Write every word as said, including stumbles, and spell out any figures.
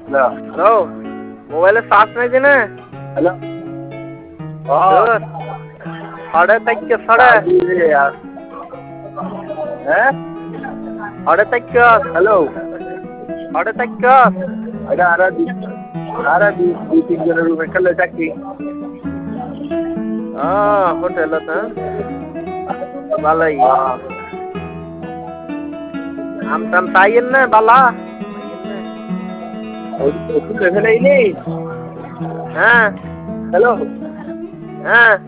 hello মোবাইলে charge নাই দিনে হ্যালো সাড়ে চারটে সাড়ে হ্যাঁ সাড়ে চারটে হ্যালো সাড়ে চারটে এটা আর আর দুই তিন জনের রুমে খেলে চাকরি হ্যাঁ হোটেলত ভালোই আম টাম তাইয়েন না বালা ওষুধ লেখে নেই হ্যাঁ হ্যালো হ্যাঁ